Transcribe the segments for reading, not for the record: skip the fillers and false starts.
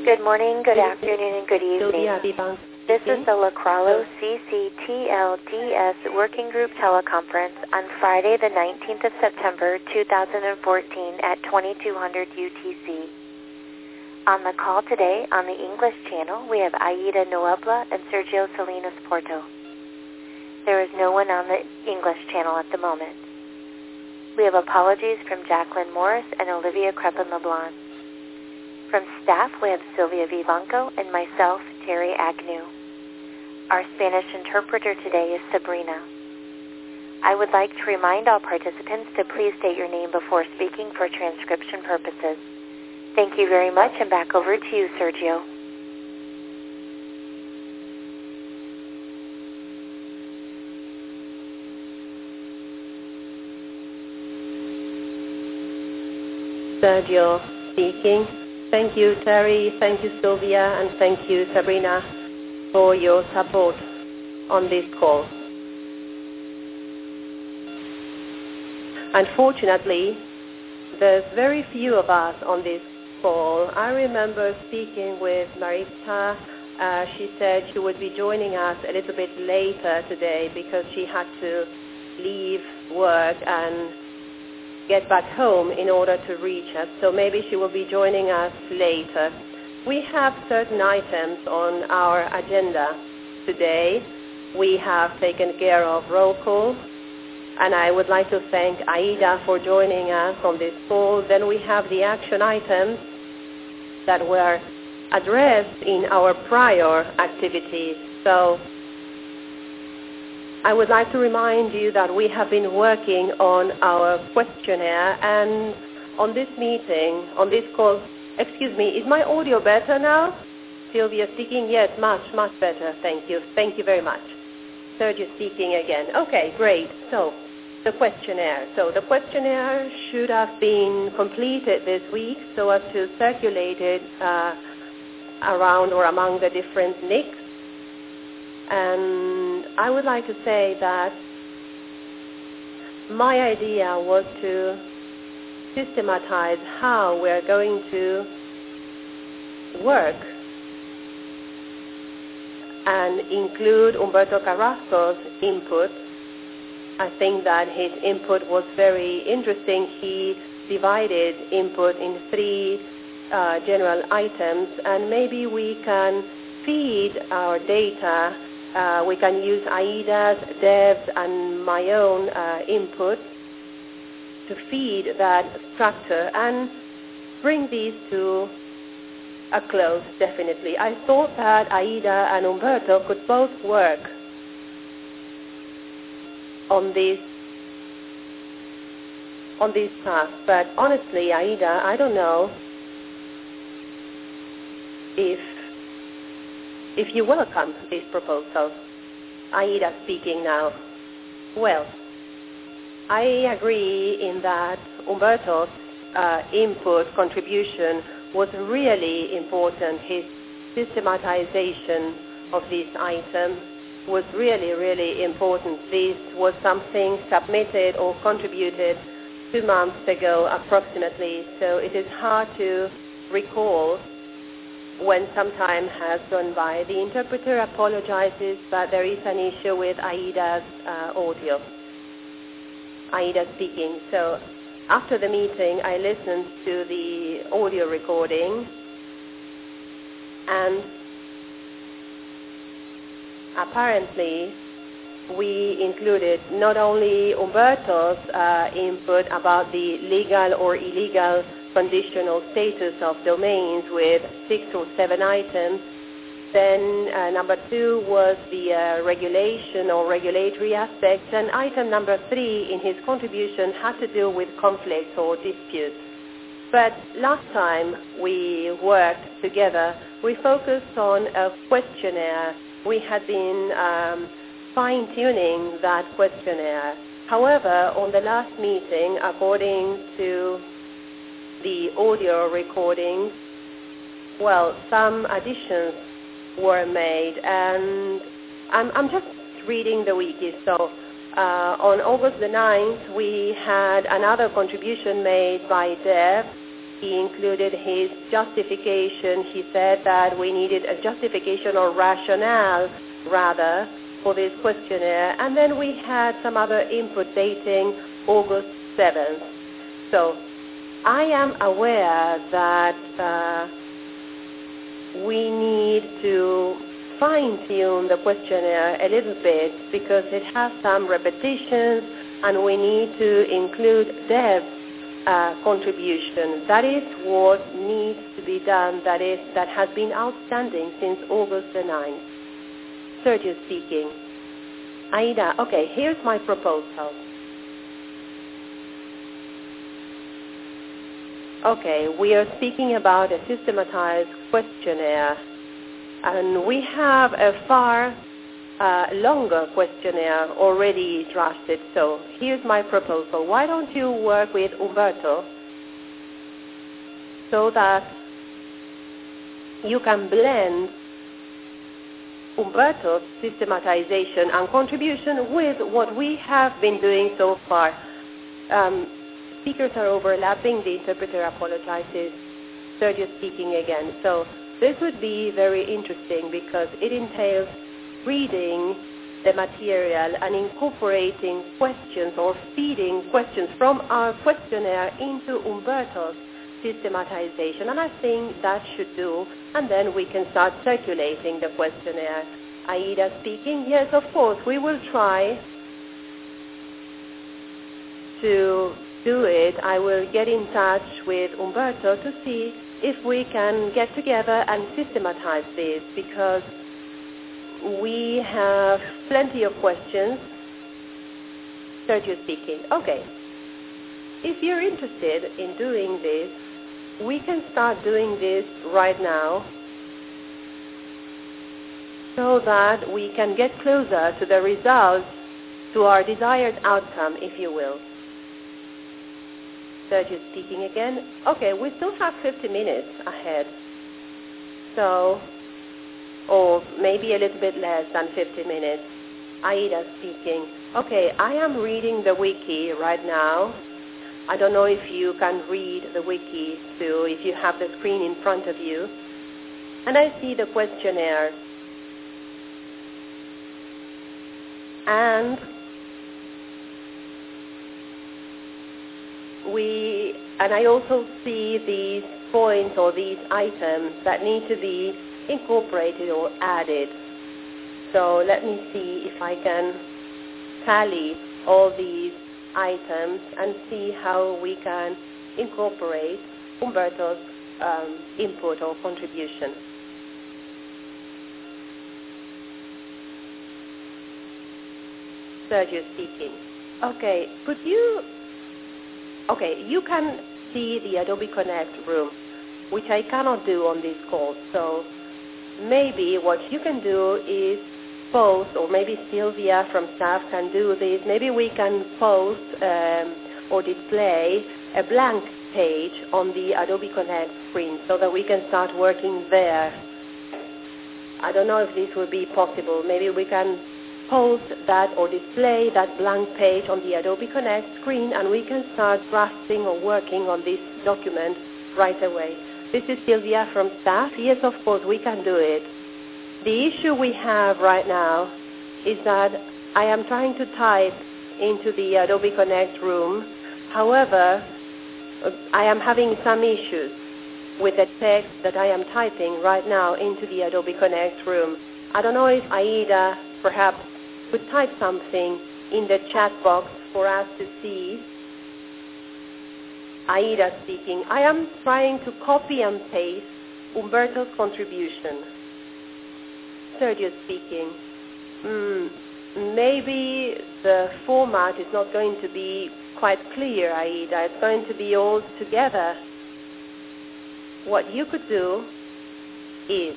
Good morning, good afternoon, and good evening. This is the Lacralo CCTLDS Working Group Teleconference on Friday, the 19th of September, 2014 at 2200 UTC. On the call today on the English channel, we have Aida Noebla and Sergio Salinas Porto. There is no one on the English channel at the moment. We have apologies from Jacqueline Morris and Olivia Crepin-LeBlanc. From staff, we have Sylvia Vivanco and myself, Terry Agnew. Our Spanish interpreter today is Sabrina. I would like to remind all participants to please state your name before speaking for transcription purposes. Thank you very much, and back over to you, Sergio. Sergio speaking. Thank you, Terry, thank you, Sylvia, and thank you, Sabrina, for your support on this call. Unfortunately, there's very few of us on this call. I remember speaking with Marita. She said she would be joining us a little bit later today because she had to leave work and get back home in order to reach us, so maybe she will be joining us later. We have certain items on our agenda today. We have taken care of roll call, and I would like to thank Aida for joining us on this call. Then we have the action items that were addressed in our prior activities. So I would like to remind you that we have been working on our questionnaire, and on this meeting, on this call, excuse me, is my audio better now? Sylvia speaking? Yes, much better. Thank you. Thank you very much. Sergio speaking again. Okay, great. So the questionnaire. So the questionnaire should have been completed this week so as to circulate it around or among the different NICs. And I would like to say that my idea was to systematize how we are going to work and include Humberto Carrasco's input. I think that his input was very interesting. He divided input in three general items, and maybe we can feed our data. We can use Aida's, Dev's, and my own input to feed that structure and bring these to a close, definitely. I thought that Aida and Humberto could both work on this task, but honestly, Aida, I don't know if you welcome this proposal. Aida speaking now. Well, I agree in that Humberto's input contribution was really important. His systematization of this item was really, really important. This was something submitted or contributed 2 months ago approximately, so it is hard to recall when some time has gone by. The interpreter apologizes, but there is an issue with Aida's audio. Aida speaking. So after the meeting, I listened to the audio recording, and apparently we included not only Humberto's input about the legal or illegal conditional status of domains with 6 or 7 items. Then number 2 was the regulation or regulatory aspects, and item number 3 in his contribution had to do with conflicts or disputes. But last time we worked together, we focused on a questionnaire. We had been fine-tuning that questionnaire. However, on the last meeting, according to the audio recordings, well, some additions were made, and I'm just reading the wiki. So on August the 9th, we had another contribution made by Dev, he included his justification. He said that we needed a justification or rationale, rather, for this questionnaire. And then we had some other input dating August 7th. So I am aware that we need to fine-tune the questionnaire a little bit because it has some repetitions and we need to include Deb's contribution. That is what needs to be done, that has been outstanding since August the 9th. Sergio speaking. Aida, okay, here's my proposal. Okay, we are speaking about a systematized questionnaire, and we have a far longer questionnaire already drafted. So here's my proposal. Why don't you work with Umberto so that you can blend Umberto's systematization and contribution with what we have been doing so far. Speakers are overlapping. The interpreter apologizes. Sergio speaking again. So this would be very interesting because it entails reading the material and incorporating questions or feeding questions from our questionnaire into Umberto's systematization. And I think that should do. And then we can start circulating the questionnaire. Aida speaking. Yes, of course, we will try to do it. I will get in touch with Umberto to see if we can get together and systematize this because we have plenty of questions. Sergio speaking. Okay. If you're interested in doing this, we can start doing this right now so that we can get closer to the results, to our desired outcome, if you will. Sergio speaking again. Okay, we still have 50 minutes ahead. So, or maybe a little bit less than 50 minutes. Aida speaking. Okay, I am reading the wiki right now. I don't know if you can read the wiki too, if you have the screen in front of you. And I see the questionnaire. And I also see these points or these items that need to be incorporated or added. So let me see if I can tally all these items and see how we can incorporate Umberto's input or contribution. Sergio speaking. Okay, you can see the Adobe Connect room, which I cannot do on this call. So maybe what you can do is post, or maybe Sylvia from staff can do this. Maybe we can post or display a blank page on the Adobe Connect screen so that we can start working there. I don't know if this will be possible. Maybe we can post that or display that blank page on the Adobe Connect screen and we can start drafting or working on this document right away. This is Sylvia from staff. Yes, of course, we can do it. The issue we have right now is that I am trying to type into the Adobe Connect room. However, I am having some issues with the text that I am typing right now into the Adobe Connect room. I don't know if Aida perhaps could type something in the chat box for us to see. Aida speaking. I am trying to copy and paste Umberto's contribution. Sergio speaking. Maybe the format is not going to be quite clear, Aida. It's going to be all together. What you could do is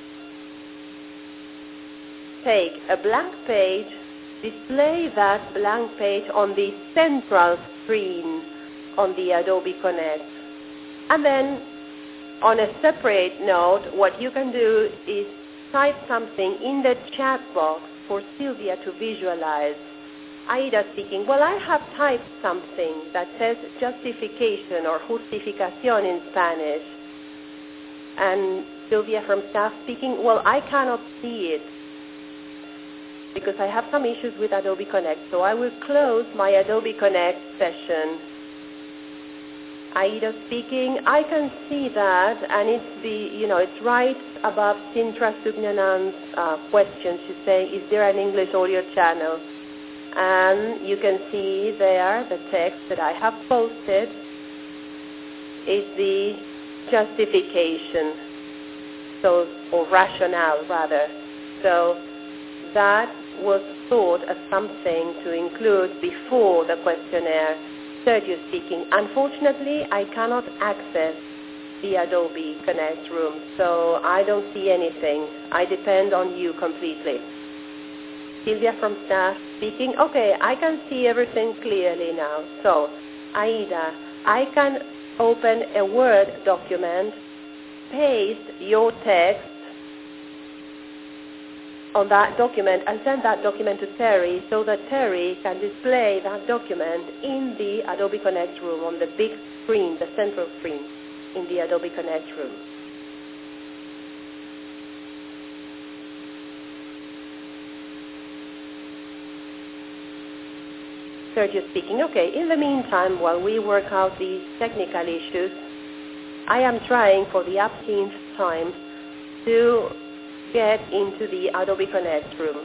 take a blank page, display that blank page on the central screen on the Adobe Connect. And then on a separate note, what you can do is type something in the chat box for Sylvia to visualize. Aida speaking. Well, I have typed something that says justification or justificación in Spanish. And Sylvia from staff speaking. Well, I cannot see it because I have some issues with Adobe Connect. So I will close my Adobe Connect session. Aida speaking. I can see that, and it's right above Sintra Sugnanand's question. She's saying, is there an English audio channel? And you can see there the text that I have posted is the justification, or rationale rather. So that was thought as something to include before the questionnaire. Sergio speaking. Unfortunately, I cannot access the Adobe Connect room, so I don't see anything. I depend on you completely. Sylvia from staff speaking. Okay, I can see everything clearly now. So, Aida, I can open a Word document, paste your text on that document and send that document to Terry so that Terry can display that document in the Adobe Connect room on the big screen, the central screen in the Adobe Connect room. Sergio speaking. Okay, in the meantime, while we work out these technical issues, I am trying for the umpteenth time to get into the Adobe Connect room.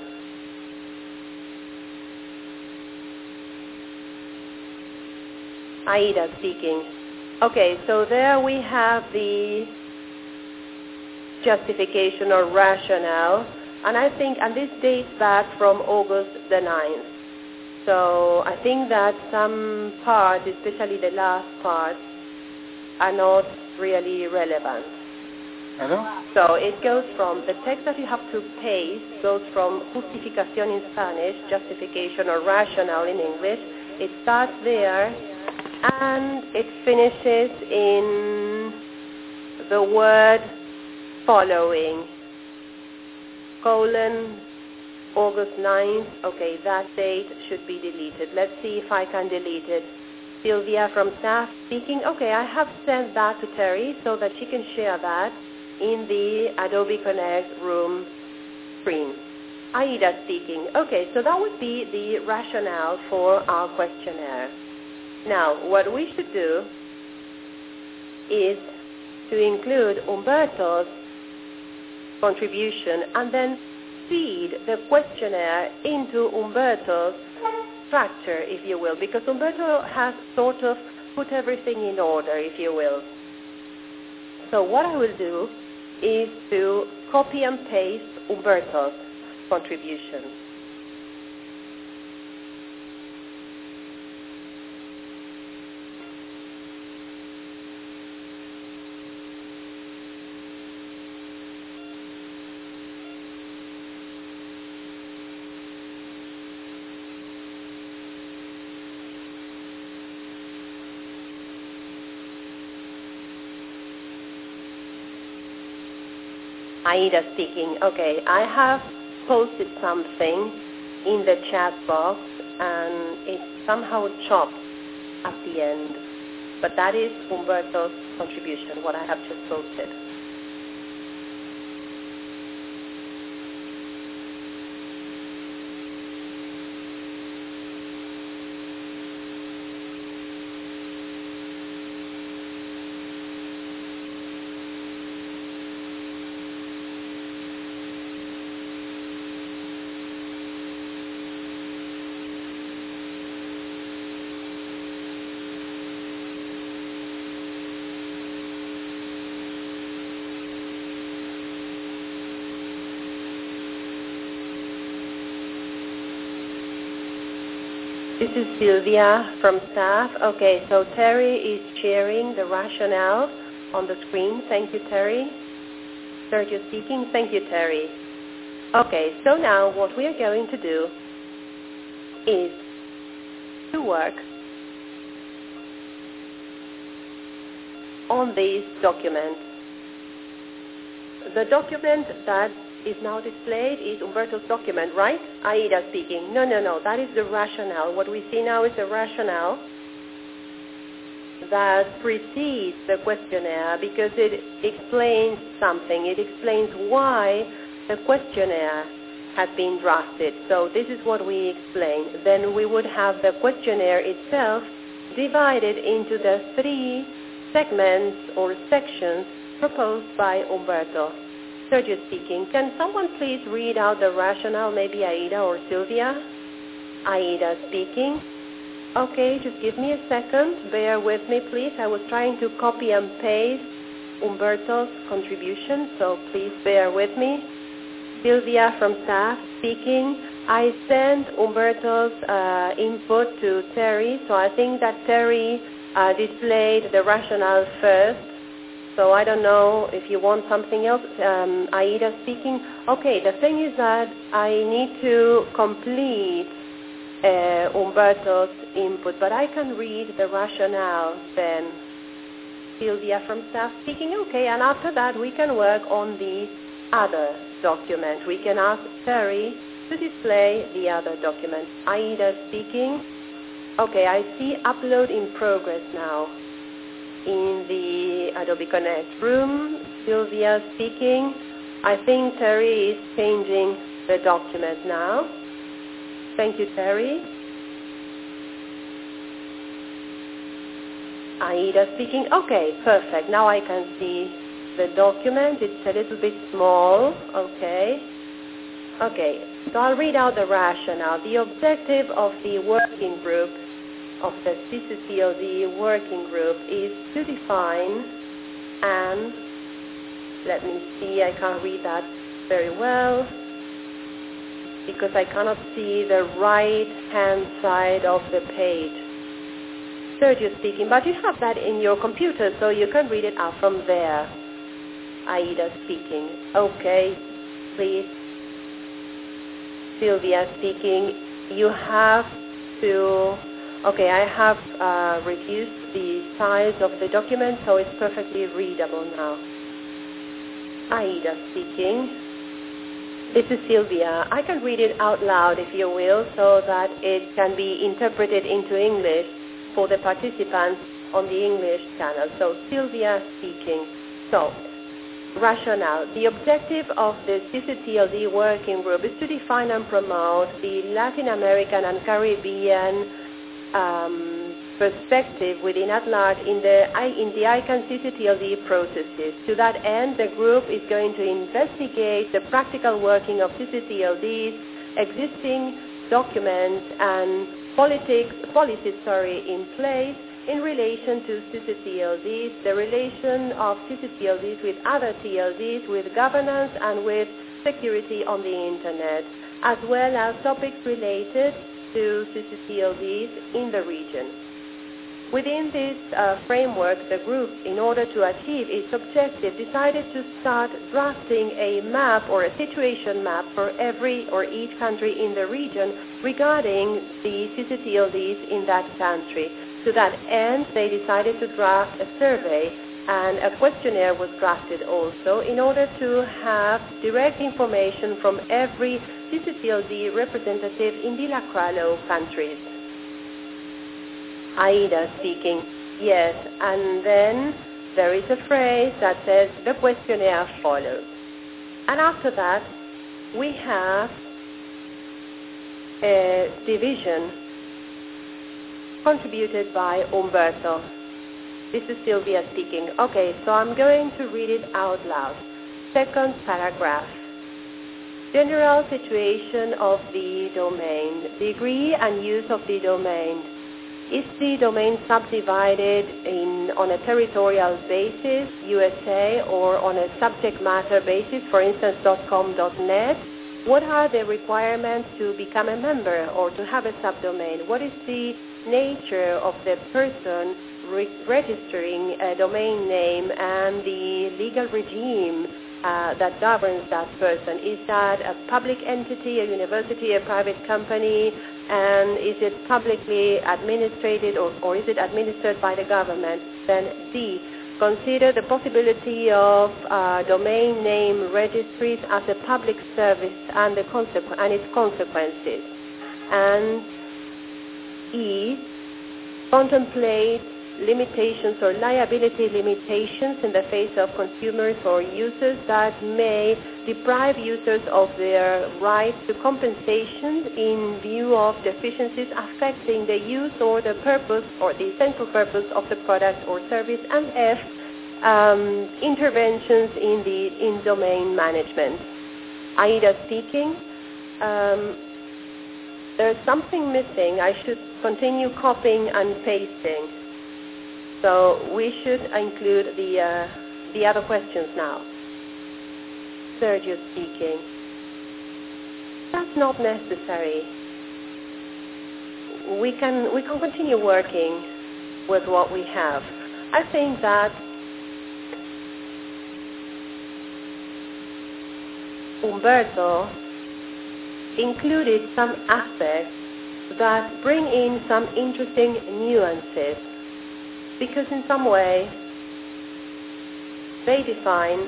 Aida speaking. Okay, so there we have the justification or rationale, and this dates back from August the 9th. So I think that some parts, especially the last part, are not really relevant. Hello? So it goes from, the text that you have to paste goes from justificación in Spanish, justification or rationale in English. It starts there and it finishes in the word following, August 9th. Okay, that date should be deleted. Let's see if I can delete it. Sylvia from staff speaking. Okay, I have sent that to Terry so that she can share that in the Adobe Connect room screen. Aida speaking. Okay, so that would be the rationale for our questionnaire. Now, what we should do is to include Umberto's contribution and then feed the questionnaire into Umberto's structure, if you will, because Umberto has sort of put everything in order, if you will. So what I will do is to copy and paste Umberto's contribution. Aida speaking. Okay, I have posted something in the chat box and it's somehow chopped at the end. But that is Umberto's contribution, what I have just posted. This is Sylvia from staff. Okay, so Terry is sharing the rationale on the screen. Thank you, Terry. Sergio speaking. Thank you, Terry. Okay, so now what we are going to do is to work on these documents. The document that is now displayed is Umberto's document, right? Aida speaking. No, that is the rationale. What we see now is the rationale that precedes the questionnaire because it explains something. It explains why the questionnaire has been drafted. So this is what we explain. Then we would have the questionnaire itself divided into the 3 segments or sections proposed by Umberto. Sergio speaking. Can someone please read out the rationale, maybe Aida or Sylvia? Aida speaking. Okay, just give me a second. Bear with me, please. I was trying to copy and paste Umberto's contribution, so please bear with me. Sylvia from staff speaking. I sent Umberto's input to Terry, so I think that Terry displayed the rationale first. So I don't know if you want something else. Aida speaking. Okay, the thing is that I need to complete Umberto's input, but I can read the rationale then. Sylvia from staff speaking. Okay, and after that we can work on the other document. We can ask Terry to display the other document. Aida speaking. Okay, I see upload in progress now in the Adobe Connect room. Sylvia speaking. I think Terry is changing the document now. Thank you, Terry. Aida speaking. Okay, perfect. Now I can see the document. It's a little bit small. Okay. So I'll read out the rationale. The objective of the working group, of the CCTLD working group, is to define and, let me see, I can't read that very well because I cannot see the right-hand side of the page. Sergio speaking, but you have that in your computer, so you can read it out from there. Aida speaking. Okay, please. Sylvia speaking. You have to... Okay, I have reduced the size of the document, so it's perfectly readable now. Aida speaking. This is Sylvia. I can read it out loud, if you will, so that it can be interpreted into English for the participants on the English channel. So, Sylvia speaking. So, rationale. The objective of the CCTLD working group is to define and promote the Latin American and Caribbean perspective within at-large in the ICANN CCTLD processes. To that end, the group is going to investigate the practical working of CCTLDs, existing documents and policies in place in relation to CCTLDs, the relation of CCTLDs with other TLDs, with governance and with security on the Internet, as well as topics related to CCTLDs in the region. Within this framework, the group, in order to achieve its objective, decided to start drafting a map or a situation map for every or each country in the region regarding the CCTLDs in that country. To that end, they decided to draft a survey, and a questionnaire was drafted also in order to have direct information from every CCTLD representative in the LACRALO countries. Aida speaking. Yes, and then there is a phrase that says the questionnaire follows. And after that, we have a division contributed by Umberto. This is Sylvia speaking. Okay, so I'm going to read it out loud. Second paragraph. General situation of the domain. Degree and use of the domain. Is the domain subdivided on a territorial basis, USA, or on a subject matter basis, for instance, .com.net? What are the requirements to become a member or to have a subdomain? What is the nature of the person registering a domain name and the legal regime that governs that person? Is that a public entity, a university, a private company? And is it publicly administrated or is it administered by the government? Then D, consider the possibility of domain name registries as a public service and its consequences. And E, contemplate limitations or liability limitations in the face of consumers or users that may deprive users of their right to compensation in view of deficiencies affecting the use or the purpose or the essential purpose of the product or service. And F, interventions in domain management. Aida speaking. There's something missing. I should continue copying and pasting. So we should include the other questions now. Sergio speaking. That's not necessary. We can continue working with what we have. I think that Umberto included some aspects that bring in some interesting nuances, because in some way they define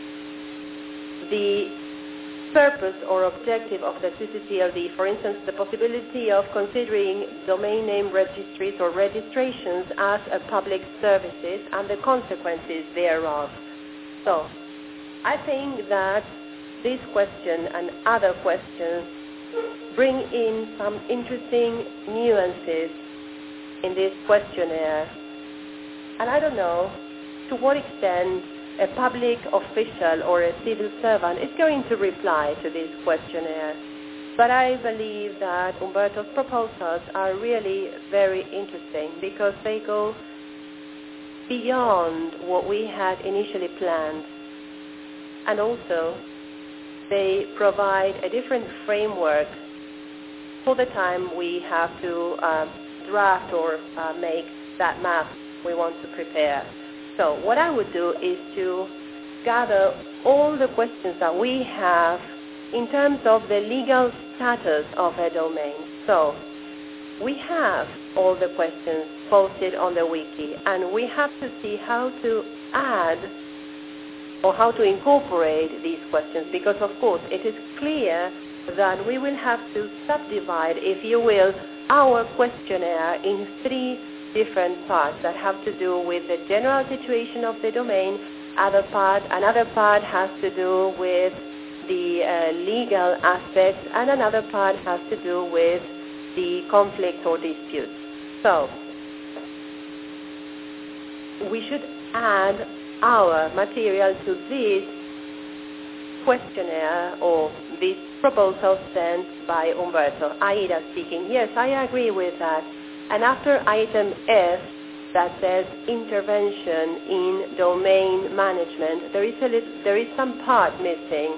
the purpose or objective of the CCTLD. For instance, the possibility of considering domain name registries or registrations as a public services and the consequences thereof. So I think that this question and other questions bring in some interesting nuances in this questionnaire. And I don't know to what extent a public official or a civil servant is going to reply to this questionnaire. But I believe that Umberto's proposals are really very interesting because they go beyond what we had initially planned. And also, they provide a different framework for the time we have to draft or make that map we want to prepare. So what I would do is to gather all the questions that we have in terms of the legal status of a domain. So we have all the questions posted on the wiki, and we have to see how to add or how to incorporate these questions, because of course it is clear that we will have to subdivide, if you will, our questionnaire in 3 different parts that have to do with the general situation of the domain. Another part has to do with the legal aspects, and another part has to do with the conflicts or disputes. So we should add our material to this questionnaire or this proposal sent by Umberto. Aida speaking. Yes, I agree with that. And after item F that says intervention in domain management, there is some part missing.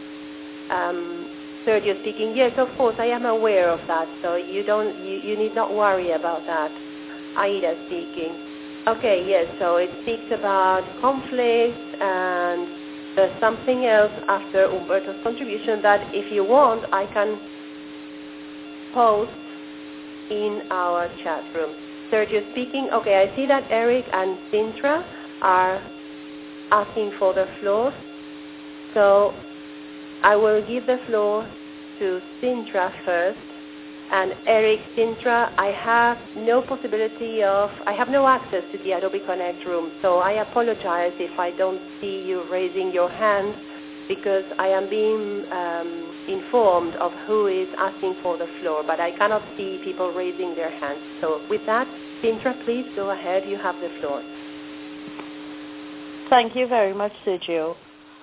Sergio speaking. Yes, of course, I am aware of that, so you need not worry about that. Aida speaking. Okay, yes, so it speaks about conflict, and there's something else after Umberto's contribution that, if you want, I can post in our chat room. Sergio speaking. Okay, I see that Eric and Sintra are asking for the floor. So I will give the floor to Sintra first. And Eric, Sintra, I have no access to the Adobe Connect room, so I apologize if I don't see you raising your hand, because I am being informed of who is asking for the floor, but I cannot see people raising their hands. So with that, Sintra, please go ahead. You have the floor. Thank you very much, Sergio.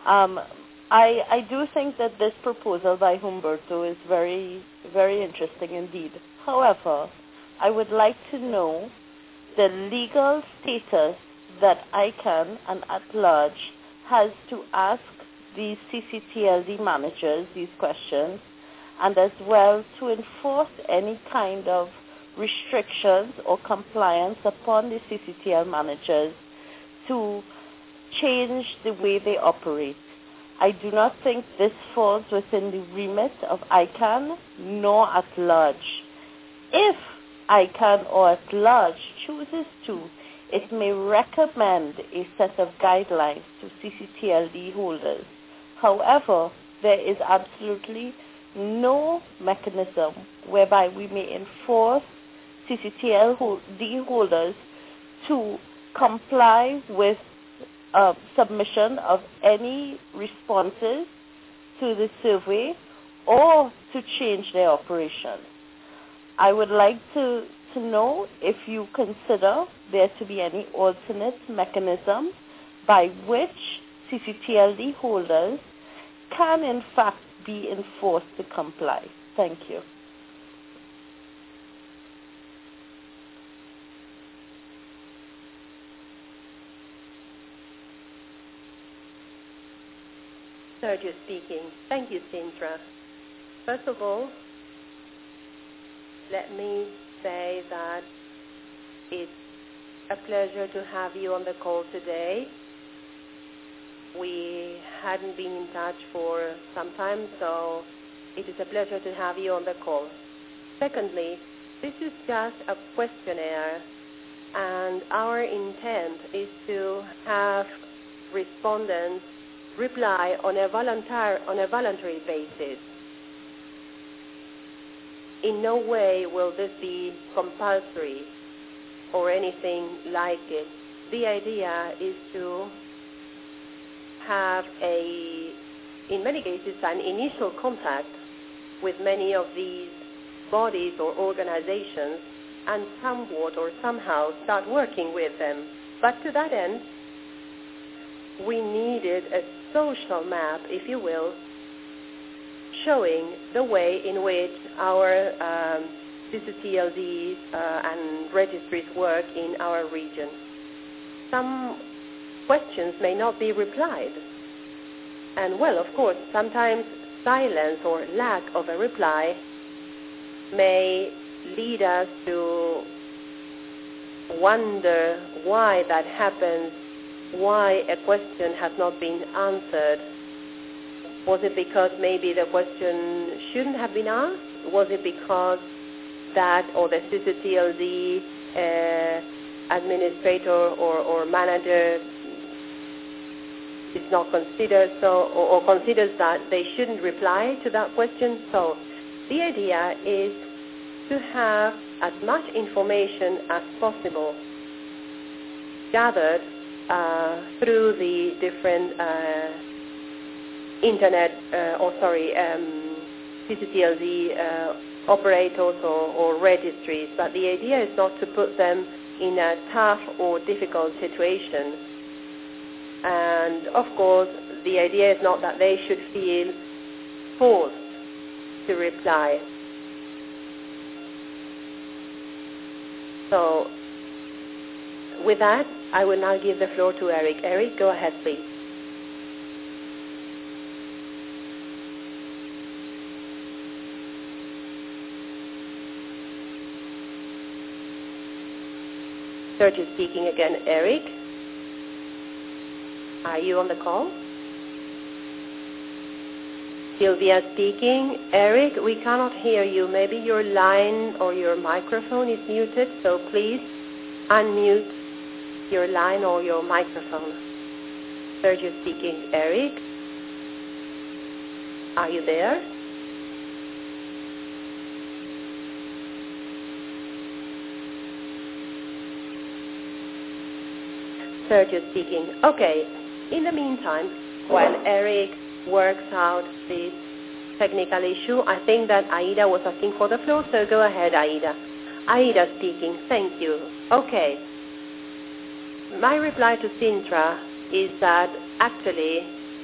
I do think that this proposal by Humberto is very, very interesting indeed. However, I would like to know the legal status that ICANN and at large has to ask the CCTLD managers these questions, and as well to enforce any kind of restrictions or compliance upon the CCTL managers to change the way they operate. I do not think this falls within the remit of ICANN nor at large. If ICANN or at large chooses to it may recommend a set of guidelines to CCTLD holders. However, there is absolutely no mechanism whereby we may enforce CCTLD holders to comply with submission of any responses to the survey or to change their operations. I would like to know if you consider there to be any alternate mechanism by which CCTLD holders can in fact be enforced to comply. Thank you. Sergio speaking. Thank you, Sintra. First of all, let me say that it's a pleasure to have you on the call today. We hadn't been in touch for some time, so it is a pleasure to have you on the call. Secondly, this is just a questionnaire, and our intent is to have respondents reply on a voluntary basis. In no way will this be compulsory or anything like it. The idea is to have in many cases, an initial contact with many of these bodies or organizations and somewhat or somehow start working with them. But to that end, we needed a social map, if you will, showing the way in which our CCTLDs and registries work in our region. Some questions may not be replied. And well, of course, sometimes silence or lack of a reply may lead us to wonder why that happens, why a question has not been answered. Was it because maybe the question shouldn't have been asked? Was it because that or the CCTLD administrator or manager is not considered so, or considers that they shouldn't reply to that question? So the idea is to have as much information as possible gathered through the different internet, CCTLD operators or registries. But the idea is not to put them in a tough or difficult situation. And of course, the idea is not that they should feel forced to reply. So with that, I will now give the floor to Eric. Eric, go ahead, please. Sergio speaking again. Eric, are you on the call? Sylvia speaking. Eric, we cannot hear you. Maybe your line or your microphone is muted, so please unmute your line or your microphone. Sergio speaking. Eric, are you there? Sergio speaking. Okay. In the meantime, while Eric works out this technical issue, I think that Aida was asking for the floor, so go ahead, Aida. Aida speaking. Thank you. Okay. My reply to Sintra is that actually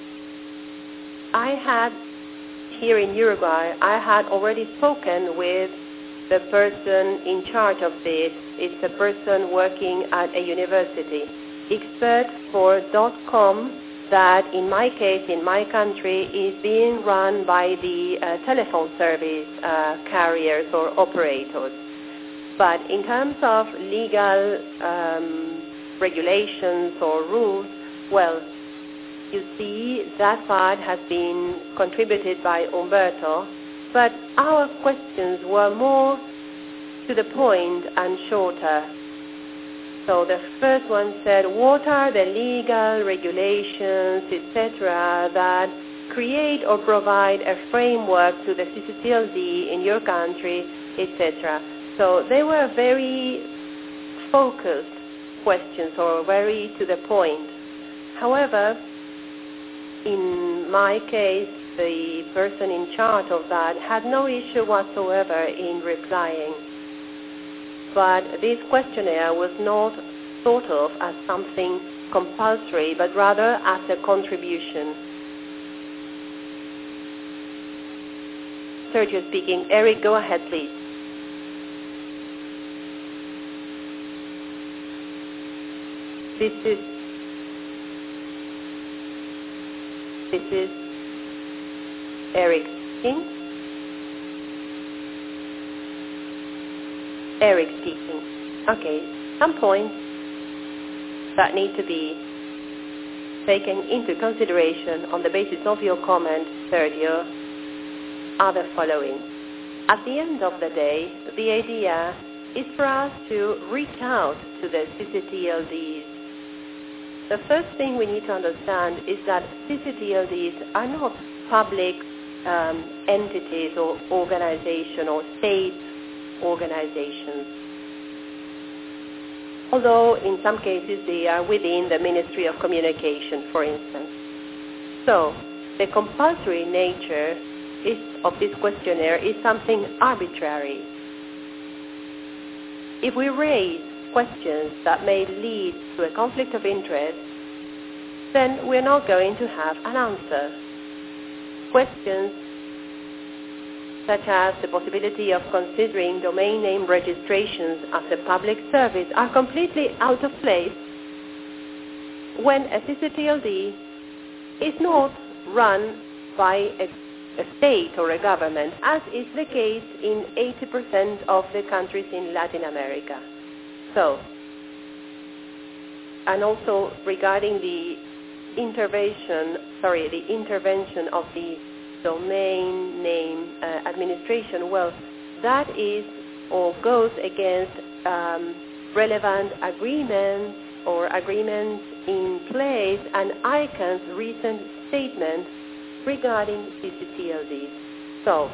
I had, here in Uruguay, I had already spoken with the person in charge of this. It's a person working at a university. Expert4.com, that in my case, in my country, is being run by the telephone service carriers or operators. But in terms of legal regulations or rules, well, you see that part has been contributed by Umberto, but our questions were more to the point and shorter. So the first one said, what are the legal regulations, etc., that create or provide a framework to the CCTLD in your country, etc. So they were very focused questions or very to the point. However, in my case, the person in charge of that had no issue whatsoever in replying. But this questionnaire was not thought of as something compulsory, but rather as a contribution. Sergio speaking. Eric, go ahead, please. This is Eric speaking. Eric speaking. Okay, some points that need to be taken into consideration on the basis of your comment, Sergio, are the following. At the end of the day, the idea is for us to reach out to the CCTLDs. The first thing we need to understand is that CCTLDs are not public entities or organizations or state organizations, although in some cases they are within the Ministry of Communication, for instance. So the compulsory nature of this questionnaire is something arbitrary. If we raise questions that may lead to a conflict of interest, then we're not going to have an answer. Questions such as the possibility of considering domain name registrations as a public service are completely out of place when a CCTLD is not run by a state or a government, as is the case in 80% of the countries in Latin America. So, and also regarding the intervention of the domain name administration, well, that is or goes against relevant agreements or agreements in place and ICANN's recent statement regarding CCTLDs. So,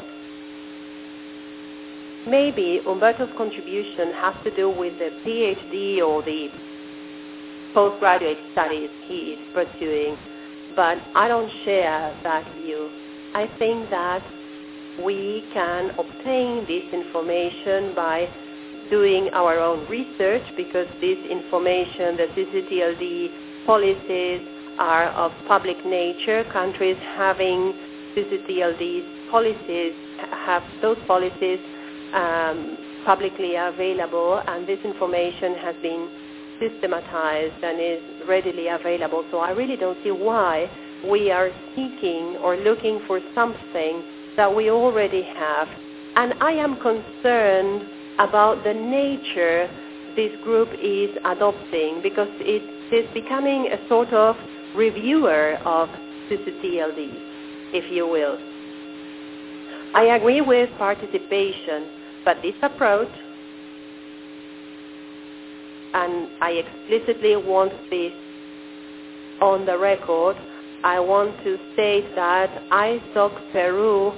maybe Umberto's contribution has to do with the PhD or the postgraduate studies he is pursuing, but I don't share that view. I think that we can obtain this information by doing our own research, because this information, the CCTLD policies, are of public nature. Countries having CCTLD policies have those policies publicly available, and this information has been systematized and is readily available. So I really don't see why we are seeking or looking for something that we already have. And I am concerned about the nature this group is adopting, because it is becoming a sort of reviewer of CCTLD, if you will. I agree with participation, but this approach, and I explicitly want this on the record, I want to state that ISOC Peru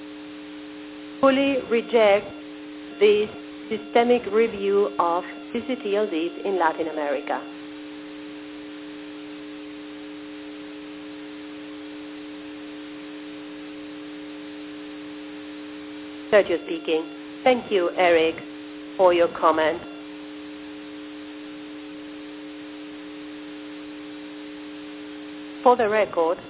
fully rejects this systemic review of CCTLDs in Latin America. Sergio speaking. Thank you, Eric, for your comment. For the record,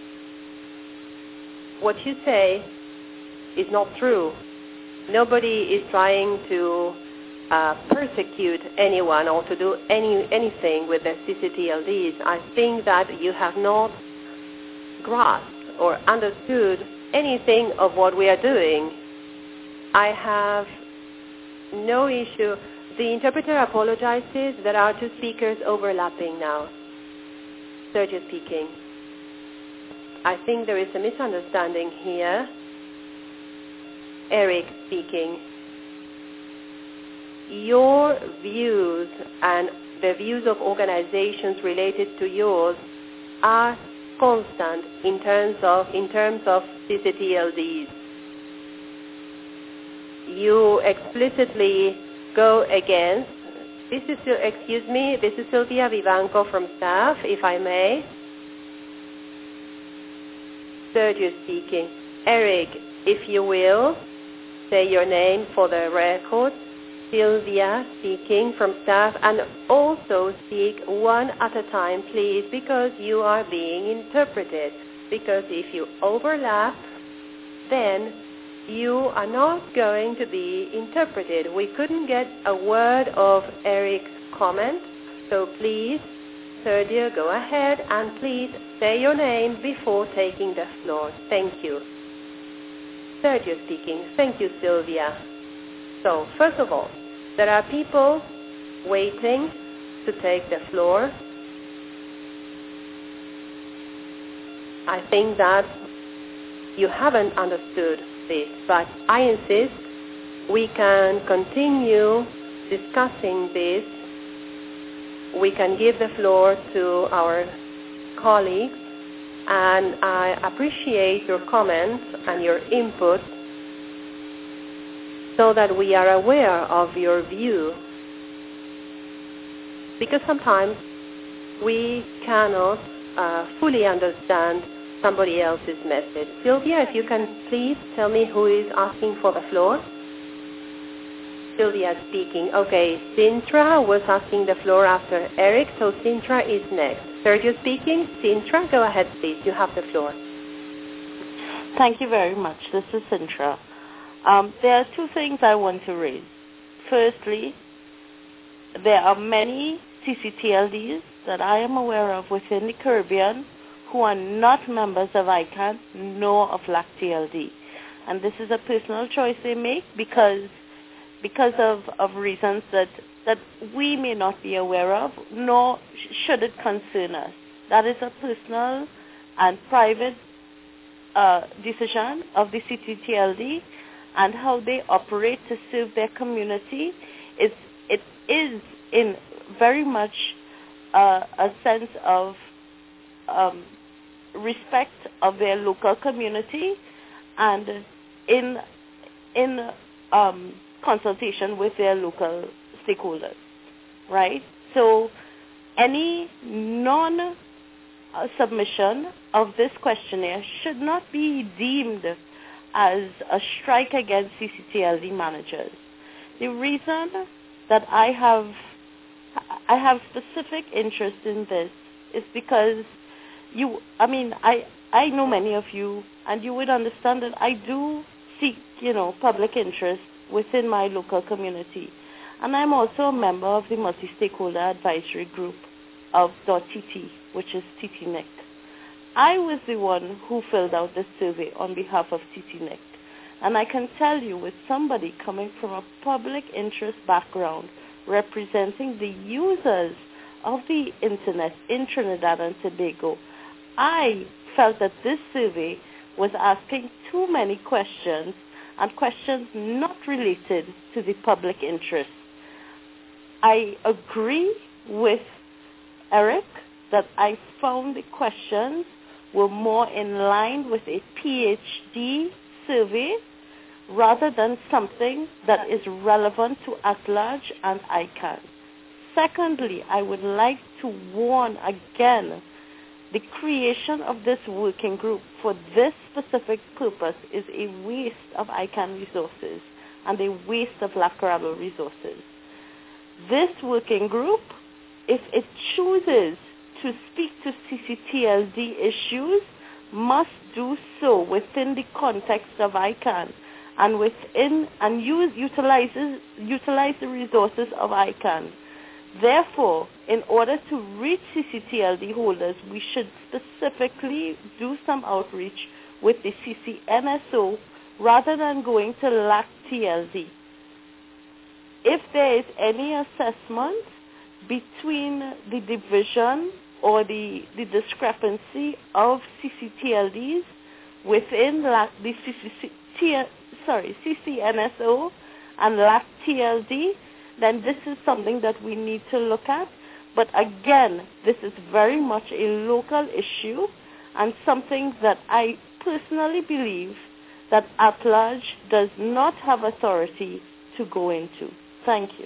what you say is not true. Nobody is trying to persecute anyone or to do anything with the CCTLDs. I think that you have not grasped or understood anything of what we are doing. I have no issue. The interpreter apologizes. There are two speakers overlapping now. Sergio speaking. I think there is a misunderstanding here. Eric speaking. Your views and the views of organizations related to yours are constant in terms of CCTLDs. You explicitly go against. This is Sylvia Vivanco from staff, if I may. Sergio speaking. Eric, if you will, say your name for the record. Sylvia speaking from staff, and also speak one at a time, please, because you are being interpreted. Because if you overlap, then you are not going to be interpreted. We couldn't get a word of Eric's comment, so please, Sergio, go ahead and please say your name before taking the floor. Thank you. Sergio speaking. Thank you, Sylvia. So, first of all, there are people waiting to take the floor. I think that you haven't understood this, but I insist we can continue discussing this. We can give the floor to our colleagues, and I appreciate your comments and your input so that we are aware of your view. Because sometimes we cannot fully understand somebody else's message. Sylvia, if you can please tell me who is asking for the floor. Sylvia speaking. Okay, Sintra was asking the floor after Eric, so Sintra is next. Sergio speaking. Sintra, go ahead please. You have the floor. Thank you very much. This is Sintra. There are two things I want to raise. Firstly, there are many CCTLDs that I am aware of within the Caribbean who are not members of ICANN nor of LAC-TLD. And this is a personal choice they make because of reasons that we may not be aware of, nor should it concern us. That is a personal and private decision of the CCTLD, and how they operate to serve their community. It is in very much a sense of respect of their local community, and in consultation with their local stakeholders, right? So any non-submission of this questionnaire should not be deemed as a strike against CCTLD managers. The reason that I have specific interest in this is because I know many of you, and you would understand that I do seek, public interest within my local community. And I'm also a member of the multi-stakeholder advisory group of .TT, which is TTNIC. I was the one who filled out this survey on behalf of TTNIC. And I can tell you, with somebody coming from a public interest background, representing the users of the Internet in Trinidad and Tobago, I felt that this survey was asking too many questions, and questions not related to the public interest. I agree with Eric that I found the questions were more in line with a PhD survey rather than something that is relevant to at-large and ICANN. Secondly, I would like to warn again, the creation of this working group for this specific purpose is a waste of ICANN resources and a waste of LACRABL resources. This working group, if it chooses to speak to CCTLD issues, must do so within the context of ICANN and utilize the resources of ICANN. Therefore, in order to reach CCTLD holders, we should specifically do some outreach with the CCNSO rather than going to LAC-TLD. If there is any assessment between the division or the discrepancy of CCTLDs within the CCNSO and LAC-TLD, then this is something that we need to look at. But again, this is very much a local issue and something that I personally believe that at-large does not have authority to go into. Thank you.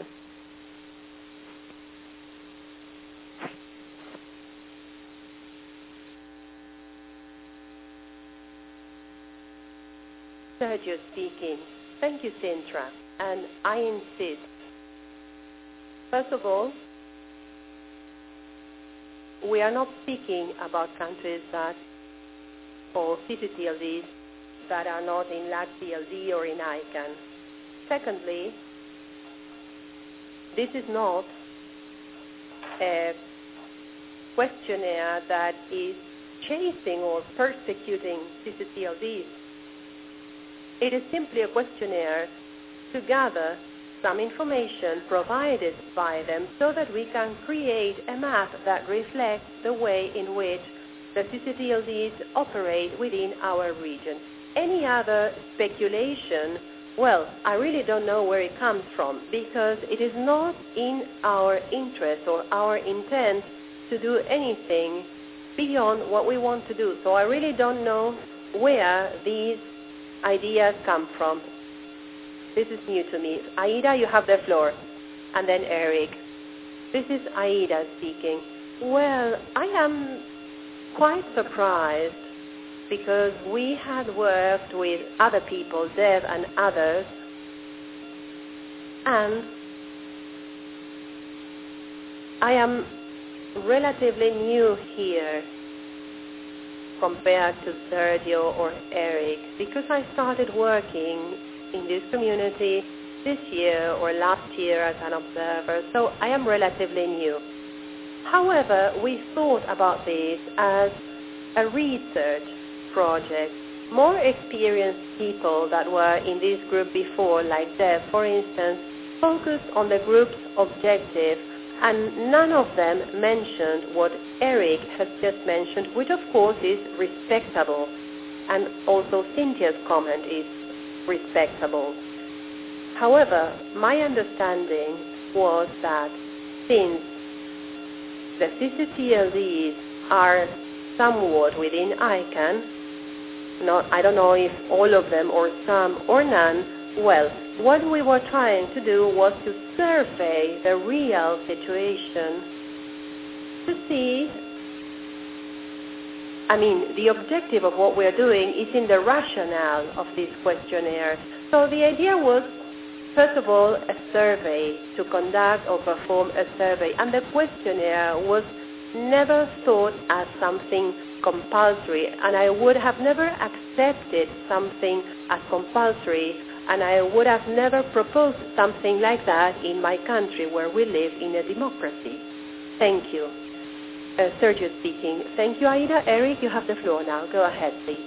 Sergio speaking. Thank you, Sintra. And I insist. First of all, we are not speaking about countries that, or CCTLDs, that are not in LAC-TLD or in ICANN. Secondly, this is not a questionnaire that is chasing or persecuting CCTLDs. It is simply a questionnaire to gather some information provided by them so that we can create a map that reflects the way in which the CCTLDs operate within our region. Any other speculation, well, I really don't know where it comes from, because it is not in our interest or our intent to do anything beyond what we want to do. So I really don't know where these ideas come from. This is new to me. Aida, you have the floor. And then Eric. This is Aida speaking. Well, I am quite surprised because we had worked with other people, Dev and others, and I am relatively new here compared to Sergio or Eric, because I started working in this community this year or last year as an observer, so I am relatively new. However, we thought about this as a research project. More experienced people that were in this group before, like Dev, for instance, focused on the group's objective, and none of them mentioned what Eric has just mentioned, which of course is respectable, and also Cynthia's comment is respectable. However, my understanding was that since the CCTLDs are somewhat within ICANN, I don't know if all of them or some or none, well, what we were trying to do was to survey the real situation to see, the objective of what we're doing is in the rationale of this questionnaire. So the idea was, first of all, a survey, to conduct or perform a survey. And the questionnaire was never thought as something compulsory. And I would have never accepted something as compulsory. And I would have never proposed something like that in my country where we live in a democracy. Thank you. Sergio speaking. Thank you, Aida. Eric, you have the floor now. Go ahead, please.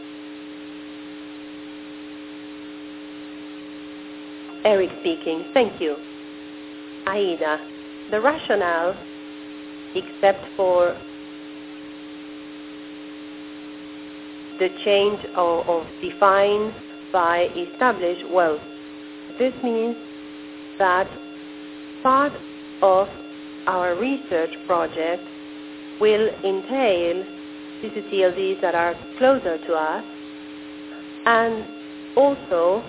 Eric speaking. Thank you. Aida, the rationale, except for the change of define by established, well, this means that part of our research project will entail CCTLDs that are closer to us, and also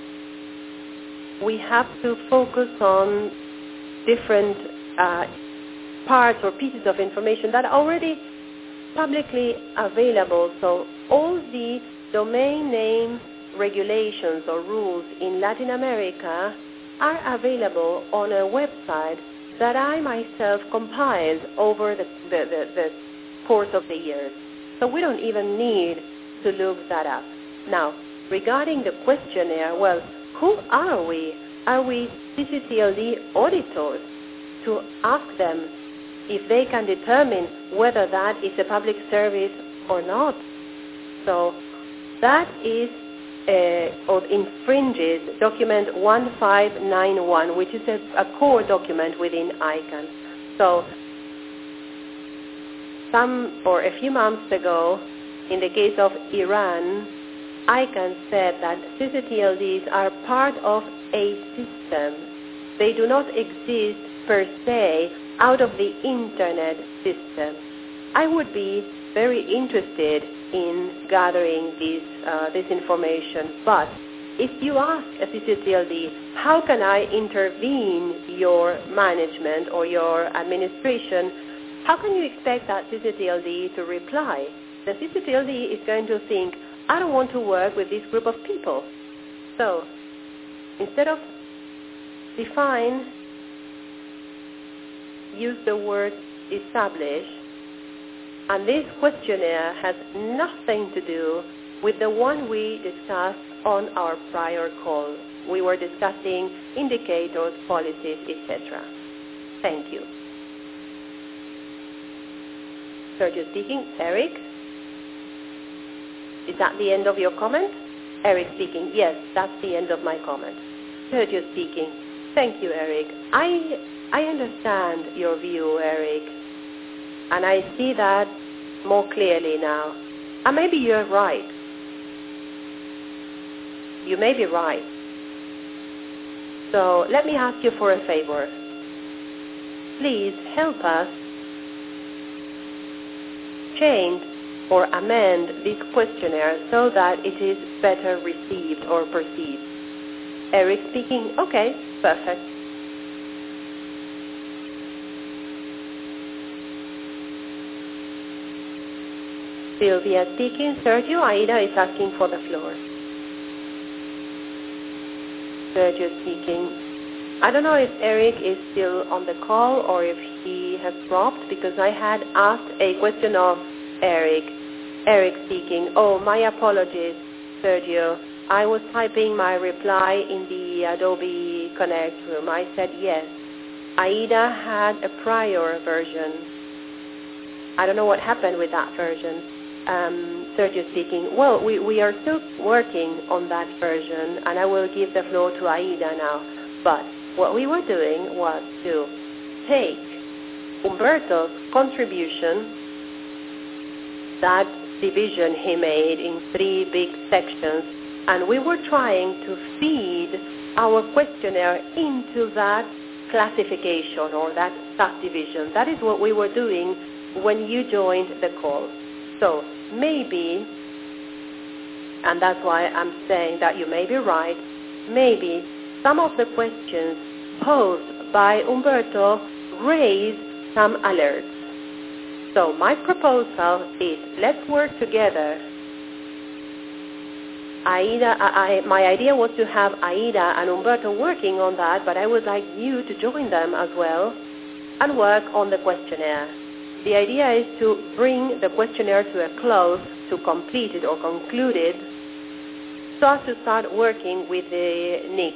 we have to focus on different parts or pieces of information that are already publicly available. So all the domain name regulations or rules in Latin America are available on a website that I myself compiled over the course of the years. So we don't even need to look that up. Now, regarding the questionnaire, well, who are we? Are we CCTLD auditors to ask them if they can determine whether that is a public service or not? So that is or infringes document 1591, which is a core document within ICANN. So a few months ago, in the case of Iran, ICANN said that CCTLDs are part of a system. They do not exist per se out of the internet system. I would be very interested in gathering this information, but if you ask a CCTLD, how can I intervene your management or your administration, how can you expect that CCTLD to reply? The CCTLD is going to think, I don't want to work with this group of people. So instead of define, use the word establish. And this questionnaire has nothing to do with the one we discussed on our prior call. We were discussing indicators, policies, etc. Thank you. Sergio speaking. Eric? Is that the end of your comment? Eric speaking. Yes, that's the end of my comment. Sergio speaking. Thank you, Eric. I understand your view, Eric, and I see that more clearly now. And maybe you're right. You may be right. So let me ask you for a favor. Please help us change or amend this questionnaire so that it is better received or perceived. Eric speaking. Okay, perfect. Sylvia speaking. Sergio, Aida is asking for the floor. Sergio speaking. I don't know if Eric is still on the call or if he has dropped, because I had asked a question of Eric. Eric speaking. Oh, my apologies, Sergio. I was typing my reply in the Adobe Connect room. I said yes. Aida had a prior version. I don't know what happened with that version. Sergio speaking. Well, we are still working on that version, and I will give the floor to Aida now. But what we were doing was to take Umberto's contribution, that division he made in 3 big sections, and we were trying to feed our questionnaire into that classification or that subdivision. That is what we were doing when you joined the call. So maybe, and that's why I'm saying that you may be right, maybe some of the questions posed by Umberto raise some alerts. So my proposal is, let's work together. My idea was to have Aida and Umberto working on that, but I would like you to join them as well and work on the questionnaire. The idea is to bring the questionnaire to a close, to complete it or conclude it, so as to start working with the NIC.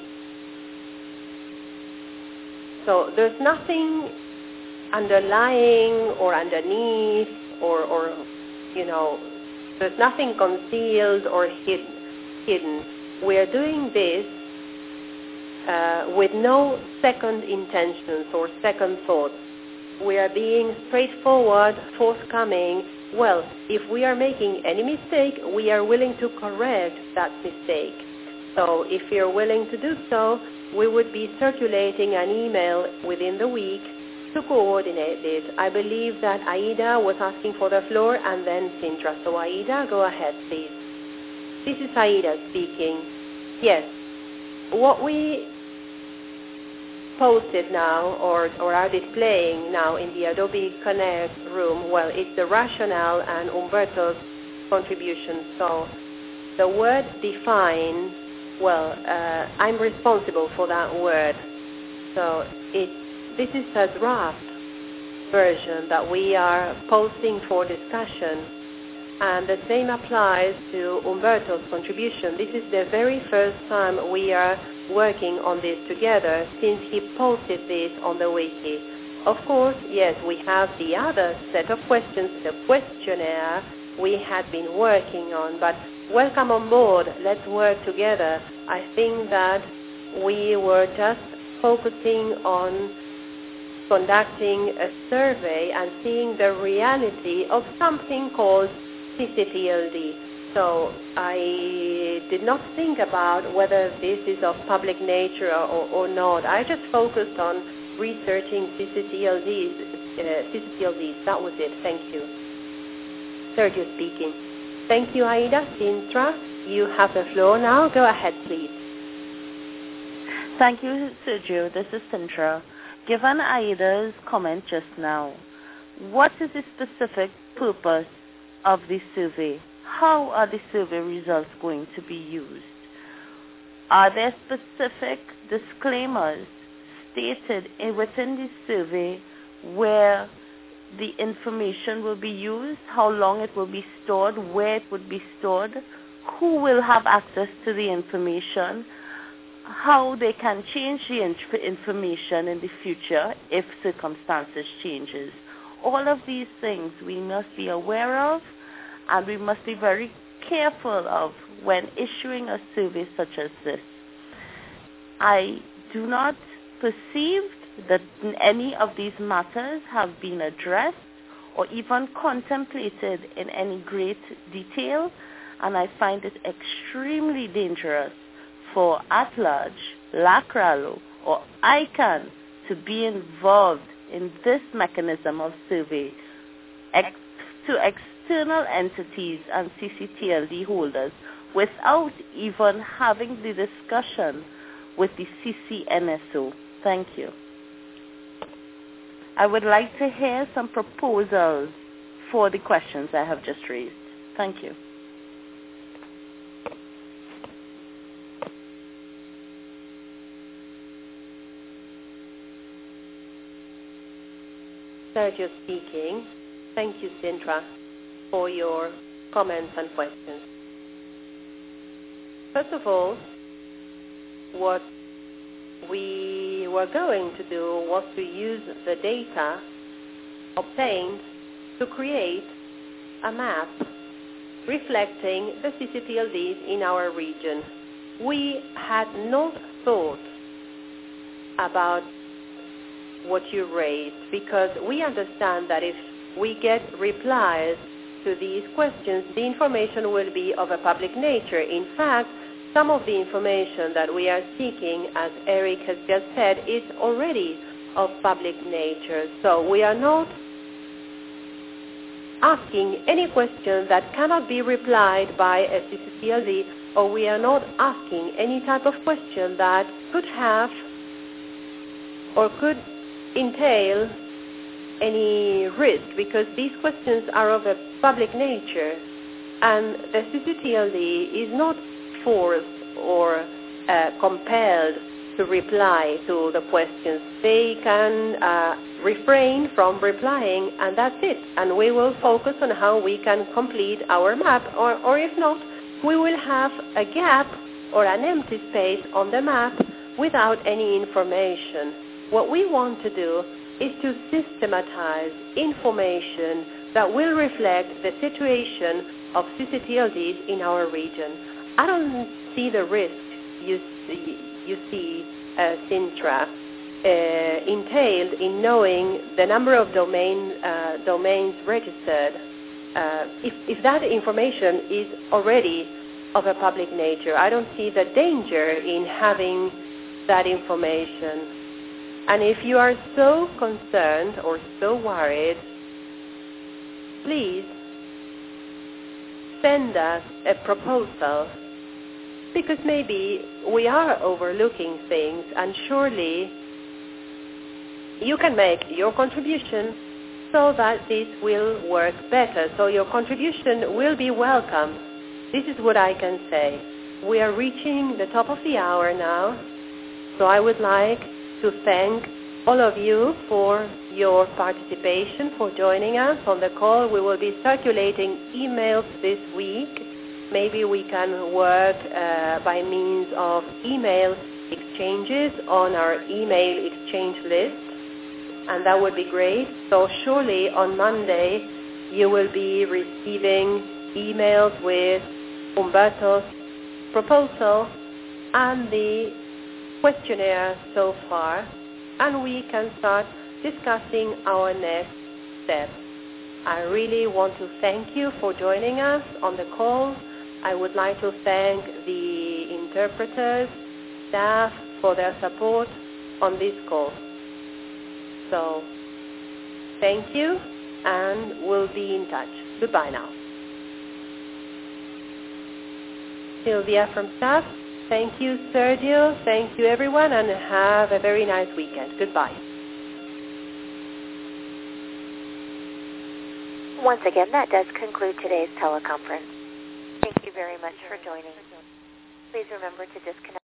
So there's nothing underlying or underneath or there's nothing concealed or hidden. We're doing this with no second intentions or second thoughts. We are being straightforward, forthcoming. Well, if we are making any mistake, we are willing to correct that mistake. So if you're willing to do so, we would be circulating an email within the week to coordinate this. I believe that Aida was asking for the floor and then Sintra. So Aida, go ahead, please. This is Aida speaking. Yes, what we posted now or are displaying now in the Adobe Connect room, well, it's the rationale and Umberto's contribution. So the word define, well, I'm responsible for that word. So this is a draft version that we are posting for discussion. And the same applies to Umberto's contribution. This is the very first time we are working on this together since he posted this on the wiki. Of course, yes, we have the other set of questions, the questionnaire we had been working on, but welcome on board. Let's work together. I think that we were just focusing on conducting a survey and seeing the reality of something called CCTLD. So I did not think about whether this is of public nature or not. I just focused on researching CCTLDs. That was it. Thank you. Sergio speaking. Thank you, Aida. Sintra, you have the floor now. Go ahead, please. Thank you, Sergio. This is Sintra. Given Aida's comment just now, what is the specific purpose of the survey? How are the survey results going to be used? Are there specific disclaimers stated within the survey where the information will be used, how long it will be stored, where it would be stored, who will have access to the information, how they can change the information in the future if circumstances changes. All of these things we must be aware of, and we must be very careful of when issuing a survey such as this. I do not perceive that any of these matters have been addressed or even contemplated in any great detail, and I find it extremely dangerous for at-large, LACRALO, or ICANN to be involved in this mechanism of survey to external entities and CCTLD holders without even having the discussion with the CCNSO. Thank you. I would like to hear some proposals for the questions I have just raised. Thank you. Sergio speaking. Thank you, Sintra, for your comments and questions. First of all, what we were going to do was to use the data obtained to create a map reflecting the CCTLDs in our region. We had not thought about what you raised because we understand that if we get replies to these questions, the information will be of a public nature. In fact, some of the information that we are seeking, as Eric has just said, is already of public nature. So we are not asking any question that cannot be replied by a CCTLD, or we are not asking any type of question that could have or could entail any risk, because these questions are of a public nature, and the CCTLD is not forced or compelled to reply to the questions. They can refrain from replying, and that's it. And we will focus on how we can complete our map, or if not, we will have a gap or an empty space on the map without any information. What we want to do is to systematize information that will reflect the situation of CCTLDs in our region. I don't see the risk you see, Sintra, entailed in knowing the number of domains registered. If that information is already of a public nature, I don't see the danger in having that information. And if you are so concerned or so worried, please send us a proposal, because maybe we are overlooking things, and surely you can make your contribution so that this will work better. So your contribution will be welcome. This is what I can say. We are reaching the top of the hour now, so I would like to thank all of you for your participation, for joining us on the call. We will be circulating emails this week. Maybe we can work by means of email exchanges on our email exchange list, and that would be great. So surely on Monday you will be receiving emails with Umberto's proposal and the questionnaire so far, and we can start discussing our next steps. I really want to thank you for joining us on the call. I would like to thank the interpreters, staff, for their support on this call. So thank you, and we'll be in touch. Goodbye now. Sylvia from staff. Thank you, Sergio. Thank you, everyone, and have a very nice weekend. Goodbye. Once again, that does conclude today's teleconference. Thank you very much for joining. Please remember to disconnect.